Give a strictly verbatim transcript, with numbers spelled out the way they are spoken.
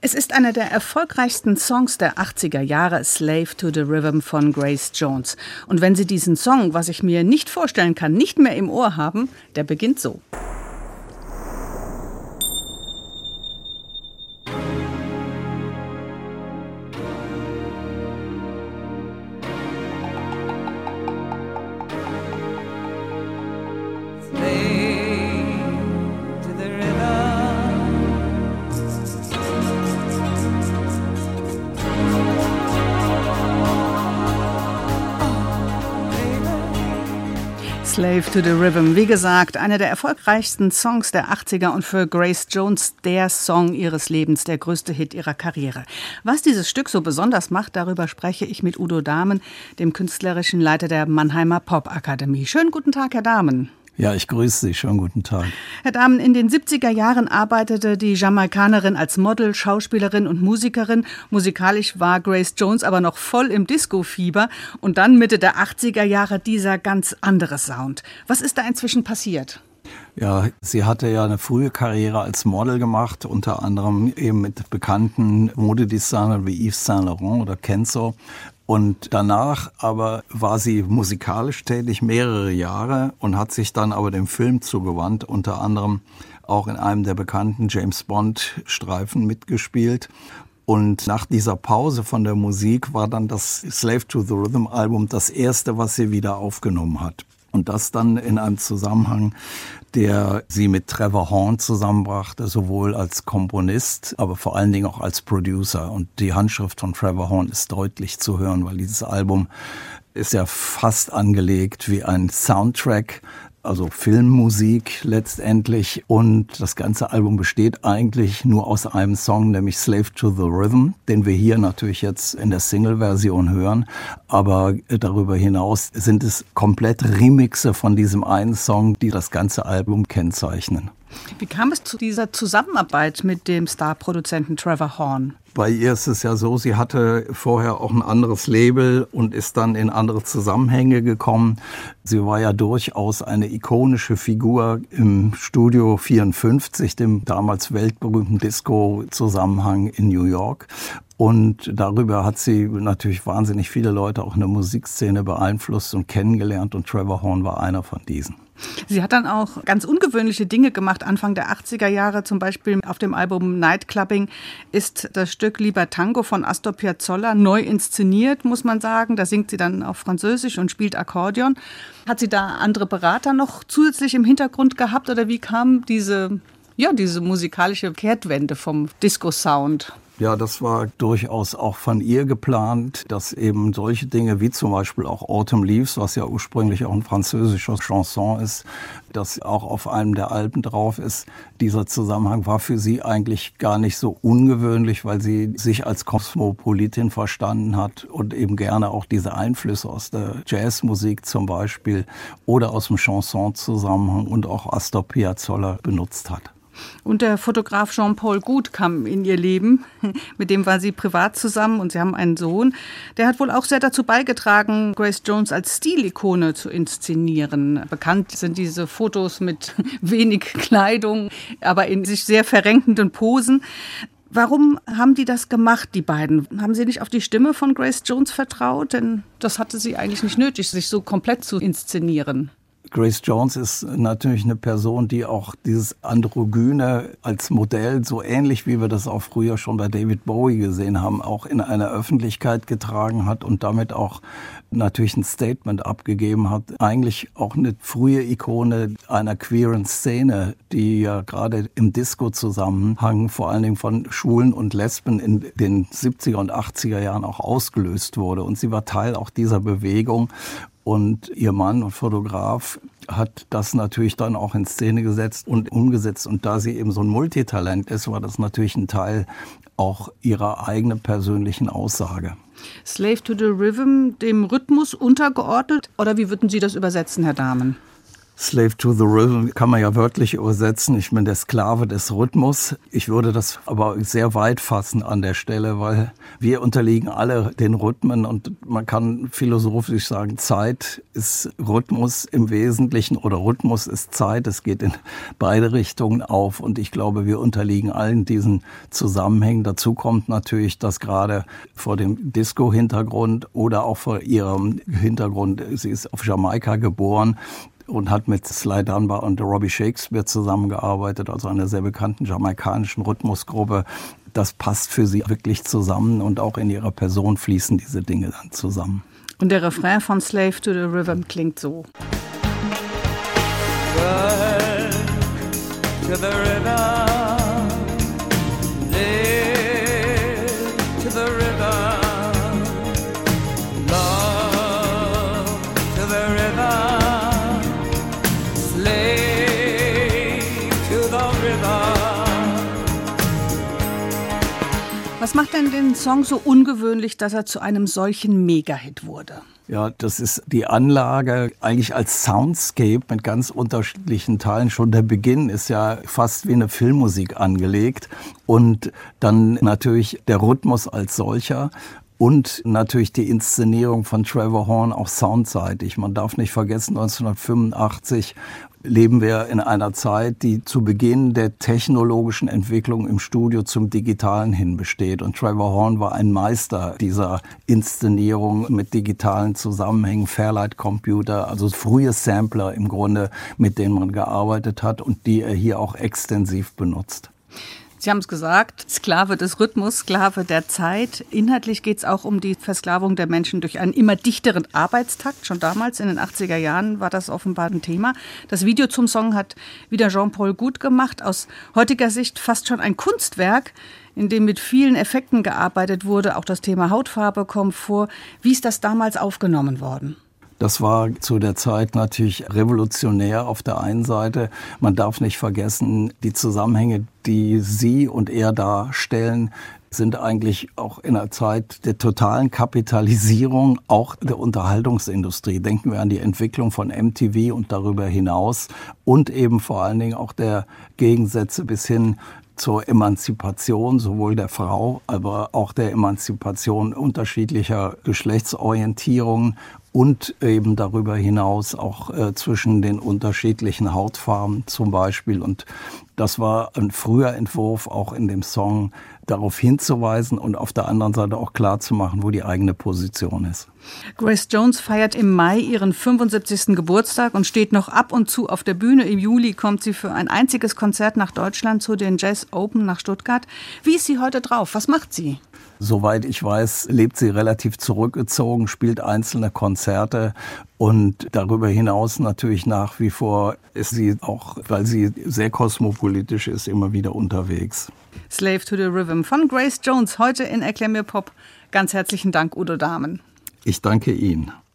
Es ist einer der erfolgreichsten Songs der achtziger Jahre, Slave to the Rhythm von Grace Jones. Und wenn Sie diesen Song, was ich mir nicht vorstellen kann, nicht mehr im Ohr haben, der beginnt so. Slave to the Rhythm, wie gesagt, einer der erfolgreichsten Songs der achtziger und für Grace Jones der Song ihres Lebens, der größte Hit ihrer Karriere. Was dieses Stück so besonders macht, darüber spreche ich mit Udo Dahmen, dem künstlerischen Leiter der Mannheimer Popakademie. Schönen guten Tag, Herr Dahmen. Ja, ich grüße Sie. Schönen guten Tag. Herr Dahmen, in den siebziger Jahren arbeitete die Jamaikanerin als Model, Schauspielerin und Musikerin. Musikalisch war Grace Jones aber noch voll im Disco-Fieber. Und dann Mitte der achtziger Jahre dieser ganz andere Sound. Was ist da inzwischen passiert? Ja, sie hatte ja eine frühe Karriere als Model gemacht, unter anderem eben mit bekannten Modedesignern wie Yves Saint Laurent oder Kenzo. Und danach aber war sie musikalisch tätig mehrere Jahre und hat sich dann aber dem Film zugewandt, unter anderem auch in einem der bekannten James-Bond-Streifen mitgespielt. Und nach dieser Pause von der Musik war dann das Slave to the Rhythm Album das erste, was sie wieder aufgenommen hat. Und das dann in einem Zusammenhang, der sie mit Trevor Horn zusammenbrachte, sowohl als Komponist, aber vor allen Dingen auch als Producer. Und die Handschrift von Trevor Horn ist deutlich zu hören, weil dieses Album ist ja fast angelegt wie ein Soundtrack, also Filmmusik letztendlich. Und das ganze Album besteht eigentlich nur aus einem Song, nämlich Slave to the Rhythm, den wir hier natürlich jetzt in der Single-Version hören. Aber darüber hinaus sind es komplett Remixe von diesem einen Song, die das ganze Album kennzeichnen. Wie kam es zu dieser Zusammenarbeit mit dem Starproduzenten Trevor Horn? Bei ihr ist es ja so, sie hatte vorher auch ein anderes Label und ist dann in andere Zusammenhänge gekommen. Sie war ja durchaus eine ikonische Figur im Studio vierundfünfzig, dem damals weltberühmten Disco-Zusammenhang in New York. Und darüber hat sie natürlich wahnsinnig viele Leute auch in der Musikszene beeinflusst und kennengelernt. Und Trevor Horn war einer von diesen. Sie hat dann auch ganz ungewöhnliche Dinge gemacht, Anfang der achtziger Jahre. Zum Beispiel auf dem Album Nightclubbing ist das Stück Lieber Tango von Astor Piazzolla neu inszeniert, muss man sagen. Da singt sie dann auf Französisch und spielt Akkordeon. Hat sie da andere Berater noch zusätzlich im Hintergrund gehabt oder wie kam diese, ja, diese musikalische Kehrtwende vom Disco-Sound? Ja, das war durchaus auch von ihr geplant, dass eben solche Dinge wie zum Beispiel auch Autumn Leaves, was ja ursprünglich auch ein französischer Chanson ist, das auch auf einem der Alben drauf ist. Dieser Zusammenhang war für sie eigentlich gar nicht so ungewöhnlich, weil sie sich als Kosmopolitin verstanden hat und eben gerne auch diese Einflüsse aus der Jazzmusik zum Beispiel oder aus dem Chanson-Zusammenhang und auch Astor Piazzolla benutzt hat. Und der Fotograf Jean-Paul Goude kam in ihr Leben. Mit dem war sie privat zusammen und sie haben einen Sohn. Der hat wohl auch sehr dazu beigetragen, Grace Jones als Stilikone zu inszenieren. Bekannt sind diese Fotos mit wenig Kleidung, aber in sich sehr verrenkenden Posen. Warum haben die das gemacht, die beiden? Haben sie nicht auf die Stimme von Grace Jones vertraut? Denn das hatte sie eigentlich nicht nötig, sich so komplett zu inszenieren. Grace Jones ist natürlich eine Person, die auch dieses Androgyne als Modell, so ähnlich wie wir das auch früher schon bei David Bowie gesehen haben, auch in einer Öffentlichkeit getragen hat und damit auch natürlich ein Statement abgegeben hat. Eigentlich auch eine frühe Ikone einer queeren Szene, die ja gerade im Disco-Zusammenhang vor allen Dingen von Schwulen und Lesben in den siebziger und achtziger Jahren auch ausgelöst wurde. Und sie war Teil auch dieser Bewegung. Und ihr Mann und Fotograf hat das natürlich dann auch in Szene gesetzt und umgesetzt. Und da sie eben so ein Multitalent ist, war das natürlich ein Teil auch ihrer eigenen persönlichen Aussage. Slave to the Rhythm, dem Rhythmus untergeordnet? Oder wie würden Sie das übersetzen, Herr Dahmen? Slave to the Rhythm kann man ja wörtlich übersetzen. Ich bin der Sklave des Rhythmus. Ich würde das aber sehr weit fassen an der Stelle, weil wir unterliegen alle den Rhythmen und man kann philosophisch sagen, Zeit ist Rhythmus im Wesentlichen oder Rhythmus ist Zeit. Es geht in beide Richtungen auf und ich glaube, wir unterliegen allen diesen Zusammenhängen. Dazu kommt natürlich, dass gerade vor dem Disco-Hintergrund oder auch vor ihrem Hintergrund, sie ist auf Jamaika geboren, und hat mit Sly Dunbar und Robbie Shakespeare zusammengearbeitet, also einer sehr bekannten jamaikanischen Rhythmusgruppe. Das passt für sie wirklich zusammen und auch in ihrer Person fließen diese Dinge dann zusammen. Und der Refrain von Slave to the Rhythm klingt so. Run to the rhythm, live to the rhythm, love to the rhythm. Was macht denn den Song so ungewöhnlich, dass er zu einem solchen Mega-Hit wurde? Ja, das ist die Anlage eigentlich als Soundscape mit ganz unterschiedlichen Teilen. Schon der Beginn ist ja fast wie eine Filmmusik angelegt. Und dann natürlich der Rhythmus als solcher. Und natürlich die Inszenierung von Trevor Horn auch soundseitig. Man darf nicht vergessen, neunzehnhundertfünfundachtzig leben wir in einer Zeit, die zu Beginn der technologischen Entwicklung im Studio zum Digitalen hin besteht. Und Trevor Horn war ein Meister dieser Inszenierung mit digitalen Zusammenhängen, Fairlight Computer, also frühe Sampler im Grunde, mit denen man gearbeitet hat und die er hier auch extensiv benutzt. Sie haben es gesagt, Sklave des Rhythmus, Sklave der Zeit. Inhaltlich geht es auch um die Versklavung der Menschen durch einen immer dichteren Arbeitstakt. Schon damals in den achtziger Jahren war das offenbar ein Thema. Das Video zum Song hat wieder Jean-Paul Gut gemacht. Aus heutiger Sicht fast schon ein Kunstwerk, in dem mit vielen Effekten gearbeitet wurde. Auch das Thema Hautfarbe kommt vor. Wie ist das damals aufgenommen worden? Das war zu der Zeit natürlich revolutionär auf der einen Seite. Man darf nicht vergessen, die Zusammenhänge, die Sie und er darstellen, sind eigentlich auch in einer Zeit der totalen Kapitalisierung, auch der Unterhaltungsindustrie. Denken wir an die Entwicklung von M T V und darüber hinaus und eben vor allen Dingen auch der Gegensätze bis hin zur Emanzipation sowohl der Frau, aber auch der Emanzipation unterschiedlicher Geschlechtsorientierungen und eben darüber hinaus auch äh, zwischen den unterschiedlichen Hautfarben zum Beispiel. Und das war ein früher Entwurf, auch in dem Song darauf hinzuweisen und auf der anderen Seite auch klarzumachen, wo die eigene Position ist. Grace Jones feiert im Mai ihren fünfundsiebzigsten Geburtstag und steht noch ab und zu auf der Bühne. Im Juli kommt sie für ein einziges Konzert nach Deutschland zu den Jazz Open nach Stuttgart. Wie ist sie heute drauf? Was macht sie? Soweit ich weiß, lebt sie relativ zurückgezogen, spielt einzelne Konzerte und darüber hinaus natürlich nach wie vor ist sie auch, weil sie sehr kosmopolitisch ist, immer wieder unterwegs. Slave to the Rhythm von Grace Jones, heute in Erklär mir Pop. Ganz herzlichen Dank, Udo Dahmen. Ich danke Ihnen.